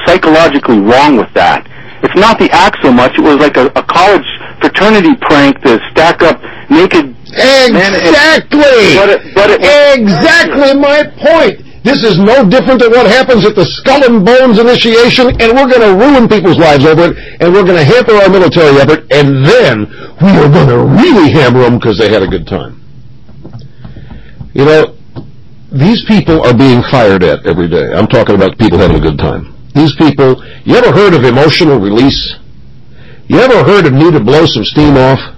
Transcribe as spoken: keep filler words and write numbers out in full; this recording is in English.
psychologically wrong with that. It's not the act so much. It was like a, a college fraternity prank to stack up naked men. Exactly! But it, but it exactly my point. This is no different than what happens at the Skull and Bones initiation, and we're going to ruin people's lives over it, and we're going to hamper our military effort, and then we are going to really hammer them because they had a good time. You know, these people are being fired at every day. I'm talking about people having a good time. These people, you ever heard of emotional release? You ever heard of need to blow some steam off?